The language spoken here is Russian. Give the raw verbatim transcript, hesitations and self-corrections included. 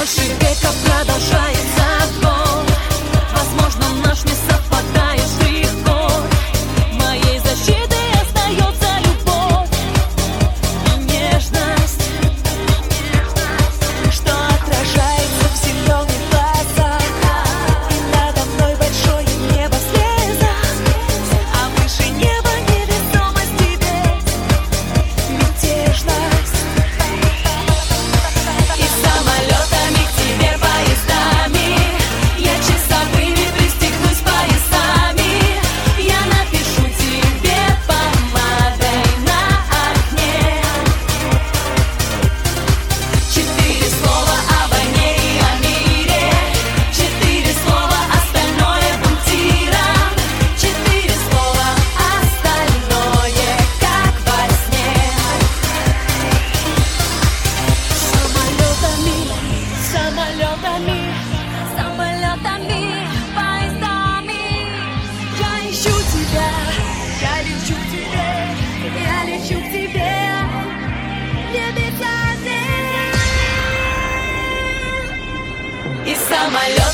больше века продолжается год. Возможно, наш не совпадает штрих-код. Моей защитой остается любовь и нежность, что отражается в зеленых глазах. И надо мной большое небо слеза, а выше неба невесомость тебе, мятежность. И самолетами к тебе поездами, я часовыми пристегнусь поясами. Я напишу тебе помадой на окне четыре слова о войне и о мире, четыре слова, остальное бунтиром, четыре слова, остальное как во сне. Самолетами, самолетами, самолетами, поездами я ищу тебя, я лечу к тебе, я лечу к тебе, небеса. И самолет